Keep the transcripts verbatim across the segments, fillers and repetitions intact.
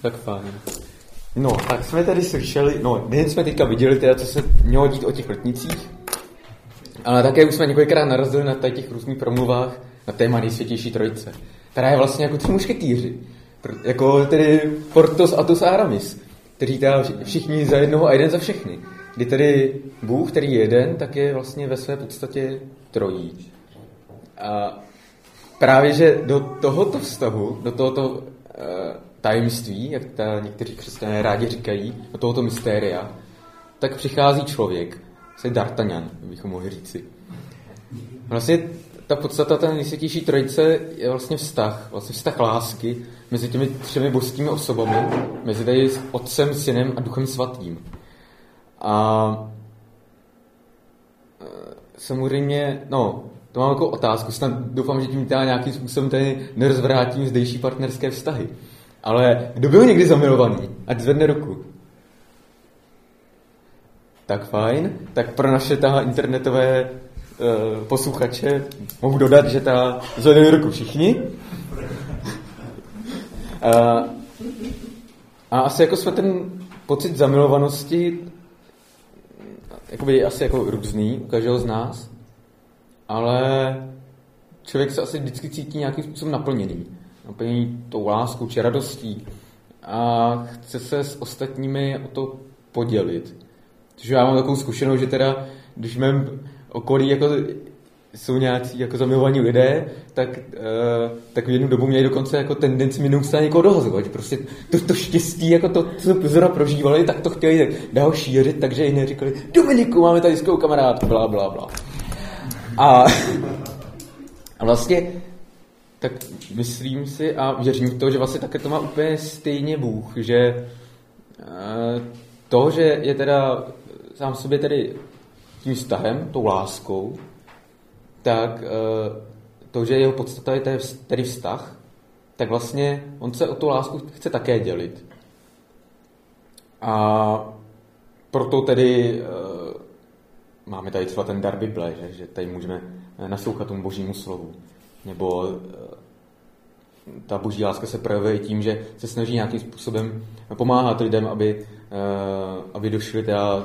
Tak fajn. No, tak jsme tady slyšeli, no, nejen jsme teďka viděli teda, co se mělo dít o těch letnicích, ale také už jsme několikrát narazili na těch různých promluvách na téma nejsvětější trojice, která je vlastně jako tři mušketýři, jako tedy Porthos, Athos a Aramis, kteří teda všichni za jednoho a jeden za všechny. Kdy tedy Bůh, který je jeden, tak je vlastně ve své podstatě trojí. A právě, že do tohoto vztahu, do tohoto uh, tajemství, jak ta někteří křesťané rádi říkají, do tohoto mystéria, tak přichází člověk, se D'Artagnan, bychom mohli říci. Vlastně ta podstata té nejsvětější trojice je vlastně vztah, vlastně vztah lásky mezi těmi třemi božskými osobami, mezi tady Otcem, Synem a Duchem Svatým. A samozřejmě, no, to mám jako otázku, snad doufám, že tím teda nějakým způsobem tady nerozvrátím zdejší partnerské vztahy. Ale kdo byl někdy zamilovaný? Ať zvedne ruku. Tak fajn. Tak pro naše ta internetové uh, posluchače mohu dodat, že ta zvedne ruku všichni. Uh, a asi jako jsme ten pocit zamilovanosti jakoby asi jako různý u každého z nás, ale člověk se asi vždycky cítí nějakým způsobem naplněný. Naplněný tou láskou či radostí a chce se s ostatními o to podělit. Takže já mám takovou zkušenost, že teda, když v mém okolí jako jsou nějací jako zamilovaní lidé, tak, uh, tak v jednu dobu měli dokonce jako tendenci mi neustále někoho dohazovat. Prostě to, to štěstí, jako to, co zrovna prožívali, tak to chtěli dál šířit, takže jiné říkali, Dominiku, máme tady skvělou kamarádku, blá, blá, blá. A, a vlastně tak myslím si a věřím v to, že vlastně také to má úplně stejně Bůh, že uh, to, že je teda sám sobě tedy tím vztahem, tou láskou, tak to, že jeho podstata je tedy vztah, tak vlastně on se o tu lásku chce také dělit. A proto tedy máme tady třeba ten dar Bible, že, že tady můžeme naslouchat tomu božímu slovu. Nebo ta boží láska se projevuje tím, že se snaží nějakým způsobem pomáhat lidem, aby, aby došli teda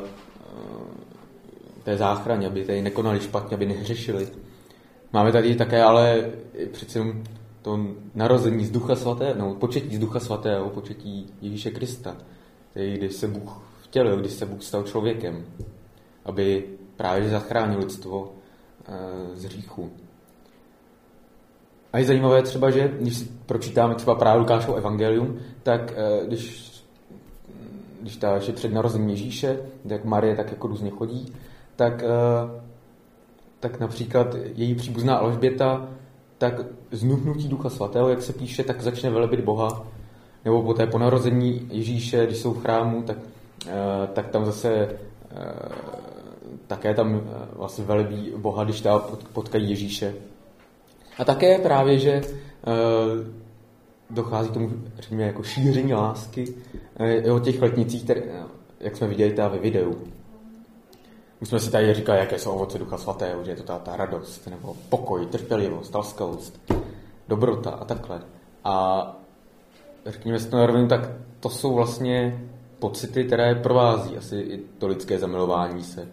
té záchraně, aby tady nekonali špatně, aby nehřešili. Máme tady také ale přece to narození z Ducha Svatého, no, početí z Ducha Svatého, početí Ježíše Krista, tedy když se Bůh vtělil, když se Bůh stal člověkem, aby právě zachránil lidstvo z hříchu. A je zajímavé třeba, že když si pročítáme třeba právě Lukášovo evangelium, tak když, když ta, že před narozením Ježíše, jak Marie tak jako různě chodí, tak, tak například její příbuzná Alžběta, tak z nuhnutí Ducha Svatého, jak se píše, tak začne velebit Boha. Nebo poté po narození Ježíše, když jsou v chrámu, tak, tak tam zase také tam vlastně velebí Boha, když tam potkají Ježíše. A také právě, že dochází k tomu, řekněme, jako šíření lásky o těch letnicích, které, jak jsme viděli tady ve videu. My jsme si tady říkali, jaké jsou ovoce Ducha Svatého, že je to ta, ta radost, nebo pokoj, trpělivost, laskavost, dobrota a takhle. A řekněme si to na rovinu, tak to jsou vlastně pocity, které provází asi i to lidské zamilování se.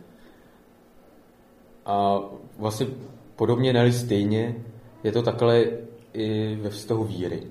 A vlastně podobně, ne stejně, je to takhle i ve vztahu víry.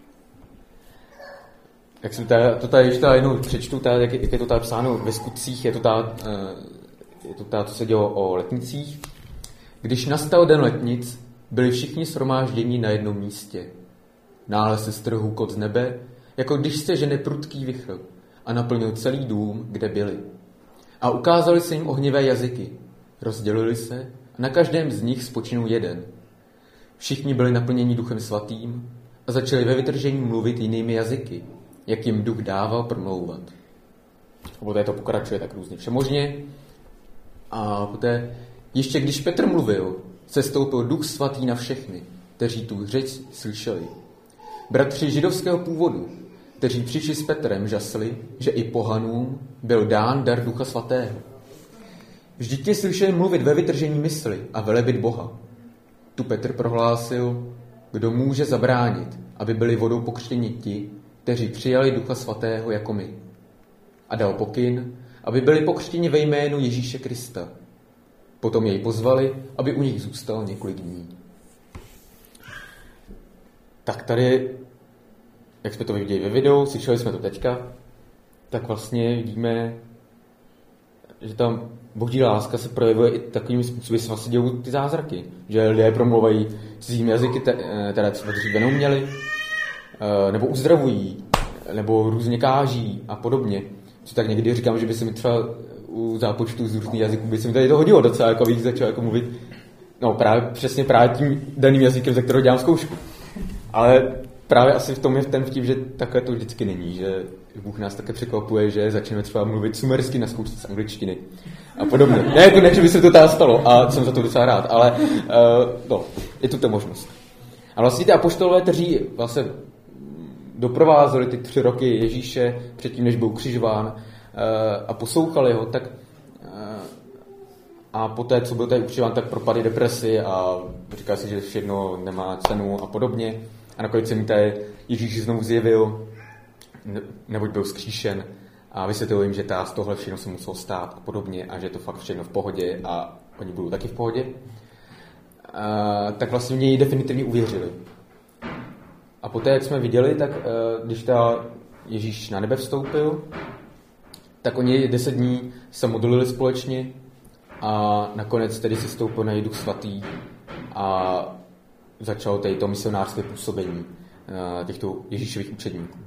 Jak jsem tady, to tady ještě jednou přečtu, tady, jak, je, jak je to tady psáno ve skutcích, je to tady, je to tady, co se dělo o letnicích. Když nastal den letnic, byli všichni shromážděni na jednom místě. Náhle se strhl hukot z nebe, jako když se žene prudký vichr a naplnil celý dům, kde byli. A ukázali se jim ohnivé jazyky. Rozdělili se a na každém z nich spočinul jeden. Všichni byli naplněni Duchem Svatým a začali ve vytržení mluvit jinými jazyky, jak jim Duch dával promlouvat. A poté to pokračuje tak různě všemožně. A poté, ještě když Petr mluvil, sestoupil Duch Svatý na všechny, kteří tu řeč slyšeli. Bratři židovského původu, kteří přišli s Petrem, žasli, že i pohanům byl dán dar Ducha Svatého. Vždyť ti slyšeli mluvit ve vytržení mysli a velebit Boha. Tu Petr prohlásil, kdo může zabránit, aby byli vodou pokřtěni ti, kteří přijali Ducha Svatého jako my. A dal pokyn, aby byli pokřtěni ve jménu Ježíše Krista. Potom jej pozvali, aby u nich zůstal několik dní. Tak tady, jak jsme to viděli ve videu, slyšeli jsme to teďka, tak vlastně vidíme, že tam boží láska se projevuje i takovými způsoby, se vlastně dělou ty zázraky. Že lidé promluvají cizími jazyky, teda třeba dříve neuměli, nebo uzdravují, nebo různě káží a podobně. Co tak někdy říkám, že by se mi třeba u zápočtu z různých jazyků by se mi tady to hodilo docela, jako víc začal jako mluvit, no právě přesně právě tím daným jazykem, ze kterého dělám zkoušku. Ale právě asi v tom je ten vtip, že takhle to vždycky není, že Bůh nás také překvapuje, že začneme třeba mluvit sumersky na zkoušce z angličtiny a podobně. Ne, jako ne, že by se to tam stalo a jsem za to docela rád, ale uh, no, je tu ta možnost. A vlastně ty apoštolové, kteří vlastně doprovázeli ty tři roky Ježíše předtím, než byl ukřižován uh, a poslouchali ho, tak uh, a poté, co byl tady ukřižován, tak propadli depresi a říká si, že všechno nemá cenu a podobně. A nakonec se mi tady Ježíš znovu zjevil, neboť byl zkříšen a vysvětlil jim, že ta z tohle všechno se muselo stát a podobně a že je to fakt všechno v pohodě a oni budou taky v pohodě. A, tak vlastně v něj definitivně uvěřili. A poté, jak jsme viděli, tak když ta Ježíš na nebe vstoupil, tak oni deset dní se modlili společně a nakonec tedy se stoupil na Duch Svatý a začalo tady to misionářské působení těchto Ježíšových učedníků.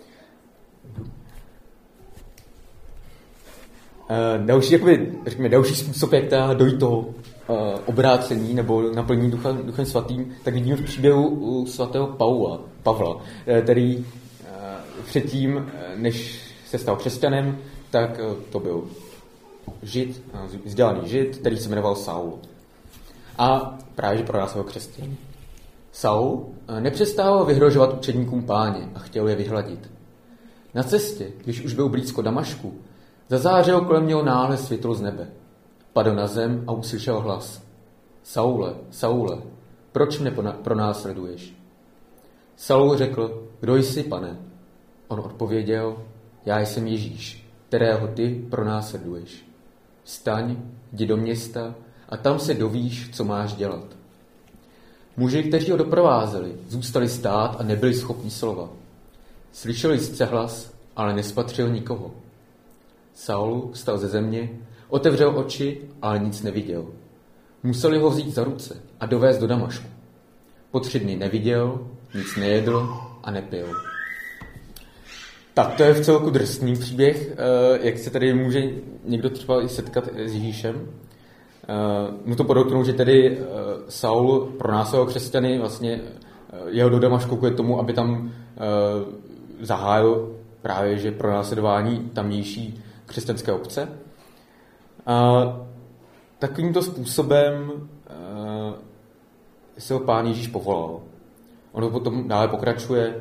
Další, jakoby, řekněme, další způsob, jak ta dojít toho obrácení nebo naplnění ducha, Duchem Svatým, tak vidíme v příběhu u svatého Paula, Pavla, který předtím, než se stal křesťanem, tak to byl žid, vzdělaný žid, který se jmenoval Saul. A právě, že pronásledoval svého křesťana. Saul nepřestával vyhrožovat učedníkům Páně a chtěl je vyhladit. Na cestě, když už byl blízko Damašku, zazářilo kolem něho náhle světlo z nebe. Padl na zem a uslyšel hlas. Saule, Saule, proč mne pronásleduješ? Saul řekl, kdo jsi, pane? On odpověděl, já jsem Ježíš, kterého ty pronásleduješ. Vstaň, jdi do města a tam se dovíš, co máš dělat. Muži, kteří ho doprovázeli, zůstali stát a nebyli schopni slova. Slyšeli sice hlas, ale nespatřil nikoho. Saul vstal ze země, otevřel oči, ale nic neviděl. Museli ho vzít za ruce a dovést do Damašku. Po tři dny neviděl, nic nejedl a nepil. Tak to je v celku drsný příběh, jak se tady může někdo třeba i setkat s Ježíšem. Mu to podotknou, že tedy Saul pronásledoval křesťany, vlastně jel do Damašku kvůli tomu, aby tam zahájil právě že pronásledování tamnější křesťanské obce. A takovýmto způsobem se ho Pán Ježíš povolal. On to potom dále pokračuje,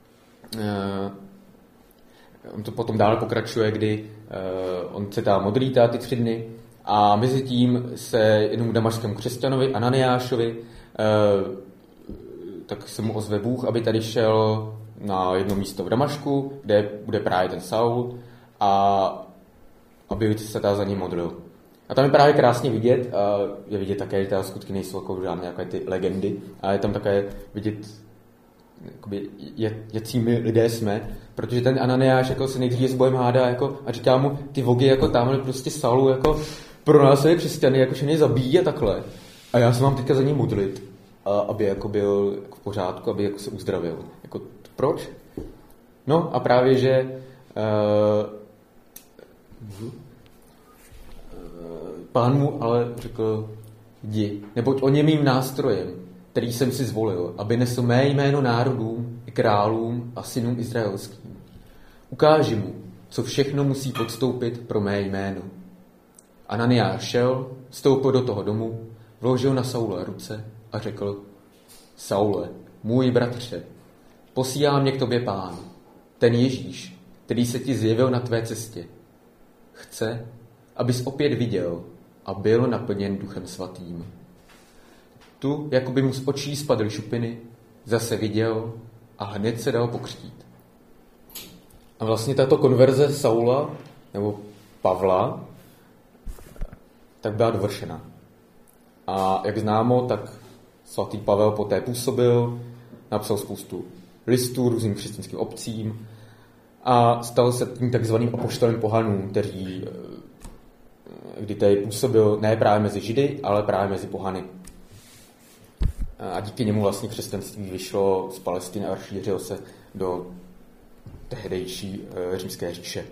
on to potom dále pokračuje, kdy on se tam modlí ty tři dny a mezi tím se jednomu damašskému křesťanovi, Ananiášovi, tak se mu ozve Bůh, aby tady šel na jedno místo v Damašku, kde bude právě ten Saul a aby se ta za ním modlil. A tam je právě krásně vidět, a je vidět také, že ty skutky nejsou jako žádné jako ty legendy, a je tam také vidět, jakoby, jaký my lidé jsme, protože ten Ananiáš jako se nejdřív s Bohem hádá jako, a říká mu, ty vogy jako tamhle prostě Saulu jako pro nás je křesťany, jako že mě zabíjí a takhle. A já se mám teďka za ně modlit, a aby jako byl jako v pořádku, aby jako se uzdravil. Jako, proč? No a právě, že uh, Pán mu ale řekl, jdi, neboť on je mým nástrojem, který jsem si zvolil, aby nesl mé jméno národům, i králům a synům izraelským. Ukáži mu, co všechno musí podstoupit pro mé jméno. Ananiáš šel, vstoupil do toho domu, vložil na Saula ruce a řekl, Saule, můj bratře, posílá mě k tobě Pán, ten Ježíš, který se ti zjevil na tvé cestě. Chce, abys opět viděl a byl naplněn Duchem Svatým. Tu, jako by mu z očí spadly šupiny, zase viděl a hned se dal pokřtít. A vlastně tato konverze Saula, nebo Pavla, tak byla dovršena. A jak známo, tak svatý Pavel poté působil, napsal spoustu listů různým křesťanským obcím a stal se tím takzvaným apoštolem pohanům, kteří kdy tady působil ne právě mezi Židy, ale právě mezi pohany. A díky němu vlastně křesťanství vyšlo z Palestiny a rozšířilo se do tehdejší římské říše.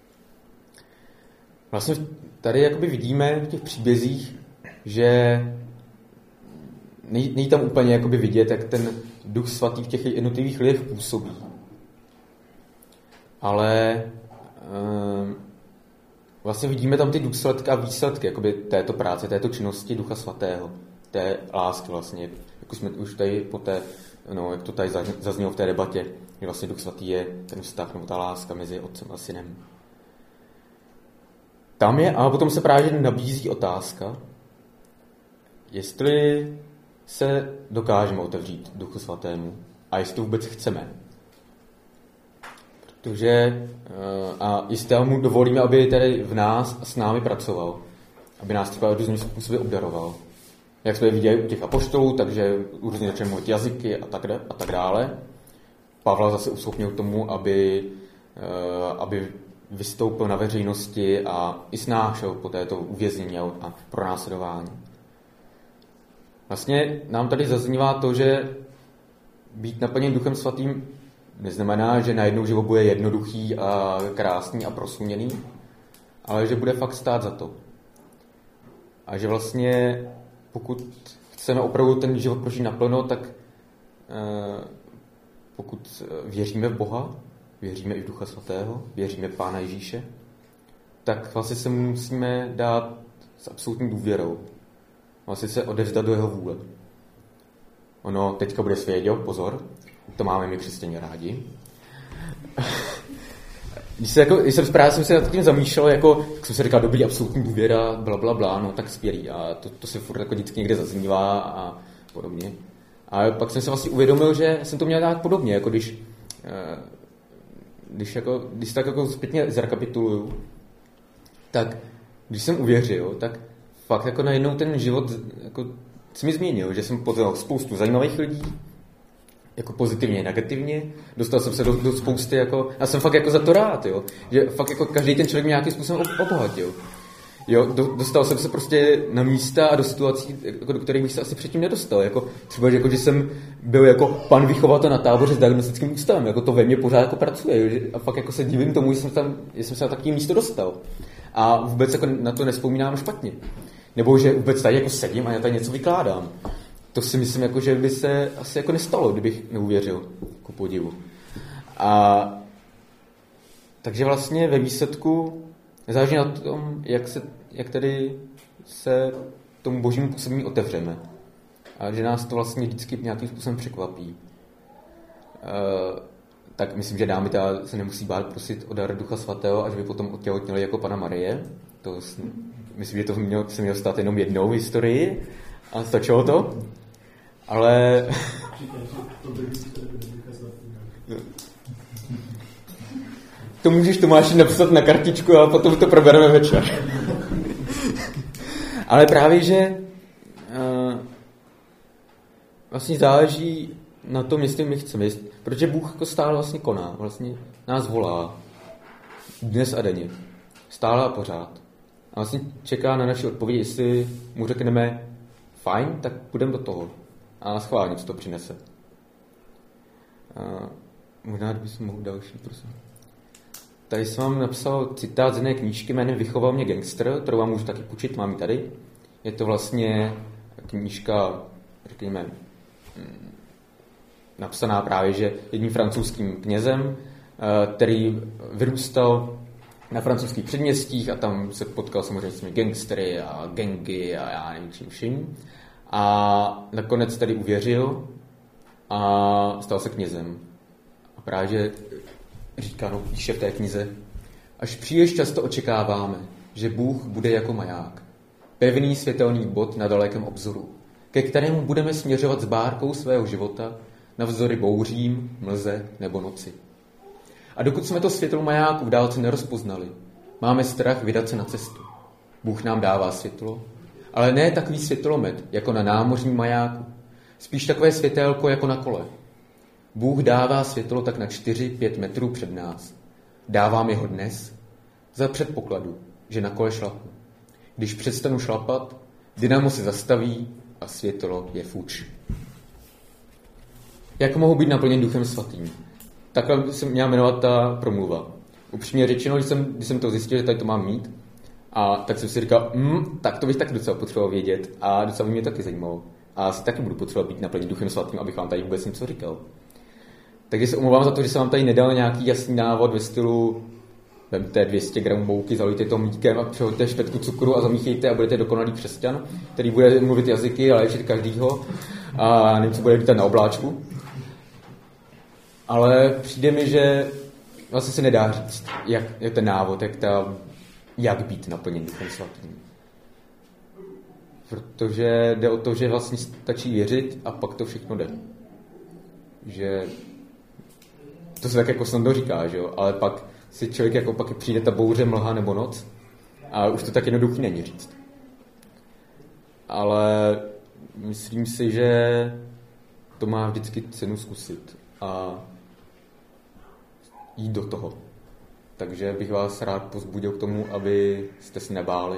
Vlastně tady jakoby vidíme v těch příbězích, že není tam úplně jakoby vidět, jak ten Duch Svatý v těch jednotlivých lidech působí. Ale um, vlastně vidíme tam ty důsledky a výsledky jakoby této práce, této činnosti Ducha Svatého, té lásky vlastně, jak už jsme už tady poté, no, jak to tady zaznělo v té debatě, že vlastně Duch Svatý je ten vztah nebo ta láska mezi otcem a synem. Tam je, a potom se právě nabízí otázka, jestli se dokážeme otevřít Duchu Svatému a jestli to vůbec chceme. Protože a jestli mu dovolíme, aby tady v nás a s námi pracoval, aby nás třeba různým způsobem obdaroval. Jak jsme viděli u těch apoštolů, takže různě začneme mluvit jazyky a tak, a tak dále. Pavla zase uschopnil tomu, aby, aby vystoupil na veřejnosti a i snášel po této uvěznění a pronásledování. Vlastně nám tady zaznívá to, že být naplněn Duchem Svatým neznamená, že najednou život bude jednoduchý a krásný a prosluněný, ale že bude fakt stát za to. A že vlastně, pokud chceme opravdu ten život prožít naplno, tak eh, pokud věříme v Boha, věříme i v Ducha Svatého, věříme v Pána Ježíše, tak vlastně se musíme dát s absolutní důvěrou. Vlastně se odevzdat do jeho vůle. Ono teďka bude svěděl, pozor, to máme my křesťané rádi. Když, se jako, když jsem právě jsem se nad tím zamýšlel, jako, jak jsem si říkal, dobrý, absolutní důvěra, bla, bla, bla, no tak skvělý. A to, to se furt jako vždycky někde zaznívá a podobně. A pak jsem se vlastně uvědomil, že jsem to měl dát podobně, jako když, když, jako, když tak jako zpětně zrekapituluju, tak když jsem uvěřil, tak fakt jako najednou ten život jako, se mi změnil, že jsem poznal spoustu zajímavých lidí, jako pozitivně, negativně, dostal jsem se do, do spousty, jako, já jsem fakt jako za to rád, jo, že fakt jako každý ten člověk mě nějakým způsobem obohatil. Jo, do, dostal jsem se prostě na místa a do situací, jako, do kterých bych se asi předtím nedostal. Jako, třeba, jako, že jsem byl jako pan vychovatel na táboře s diagnostickým ústavem, jako to ve mně pořád jako pracuje. Jo, a fakt jako se divím tomu, že jsem, tam, že jsem se na takové místo dostal. A vůbec jako na to nevzpomínám špatně. Nebo že vůbec tady jako sedím a já tady něco vykládám. To si myslím, jako, že by se asi jako nestalo, kdybych neuvěřil, ku podivu. A takže vlastně ve výsledku záleží na tom, jak, se, jak tedy se tomu božímu působení otevřeme. A že nás to vlastně vždycky nějakým způsobem překvapí. E, tak myslím, že dámy teda se nemusí bát prosit o dar Ducha Svatého, až by potom otěhotněli jako Panna Marie. To, myslím, že to mělo, se mělo stát jenom jednou v historii a stačilo to. Ale... To můžeš Tomáši napsat na kartičku a potom to probereme večer. Ale právě, že uh, vlastně záleží na tom, jestli my chceme, protože Bůh jako stále vlastně koná, vlastně nás volá dnes a denně, stále a pořád. A vlastně čeká na naši odpověď, jestli mu řekneme fajn, tak půjdeme do toho. A schválně, co to přinese. Uh, možná, kdybych mohl další, prosím. Tady jsem vám napsal citát z jedné knížky jménem Vychoval mě gangster, kterou vám můžu taky půjčit, mám ji tady. Je to vlastně knížka, řekněme, napsaná právě, že jedním francouzským knězem, který vyrůstal na francouzských předměstích a tam se potkal samozřejmě s těmi gangstery a gangy a já nevím čím vším. A nakonec tady uvěřil a stal se knězem. A právě, že říká, no, píše v té knize, až příliš často očekáváme, že Bůh bude jako maják, pevný světelný bod na dalekém obzoru, ke kterému budeme směřovat s bárkou svého života navzdory bouřím, mlze nebo noci. A dokud jsme to světlo majáku v dálce nerozpoznali, máme strach vydat se na cestu. Bůh nám dává světlo, ale ne takový světlomet, jako na námořním majáku. Spíš takové světélko, jako na kole. Bůh dává světlo tak na čtyři pět metrů před nás. Dávám jeho dnes za předpokladu, že na kole šlapnu. Když přestanu šlapat, dynamo se zastaví a světlo je fuč. Jak mohu být naplněn Duchem Svatým? Takhle by se měla jmenovat ta promluva. Upřímně řečeno, když jsem, když jsem to zjistil, že tady to mám mít, a tak jsem si říkal, mm, tak to bych taky docela potřeboval vědět a docela by mě taky zajímalo. A asi taky budu potřebovat být naplněn Duchem Svatým, abych vám tady vůbec něco říkal. Takže se omlouvám za to, že jsem vám tady nedal nějaký jasný návod ve stylu vemte dvě stě gramů mouky, zalijte to mlíkem a přihoďte špetku cukru a zamíchejte a budete dokonalý křesťan, který bude mluvit jazyky a léčit každýho a nevím, co bude lítat na obláčku. Ale přijde mi, že vlastně se nedá říct, jak je ten návod, jak, ta, jak být naplněn Duchem Svatým. Protože jde o to, že vlastně stačí věřit a pak to všechno jde. Že to se tak jako snadno říká, že jo? Ale pak si člověk jako pak přijde ta bouře, mlha nebo noc a už to tak jednoduchý není říct. Ale myslím si, že to má vždycky cenu zkusit a jít do toho. Takže bych vás rád povzbudil k tomu, abyste se nebáli.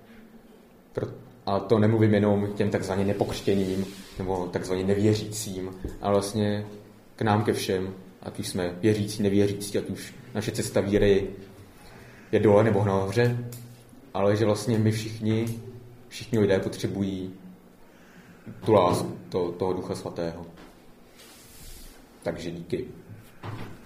A to nemluvím jenom těm takzvaně nepokřtěným nebo takzvaně nevěřícím, ale vlastně k nám ke všem, ať už jsme věřící, nevěřící, ať už naše cesta víry je dole nebo nahoře, ale že vlastně my všichni, všichni lidé potřebují tu lásku to, toho Ducha Svatého. Takže díky.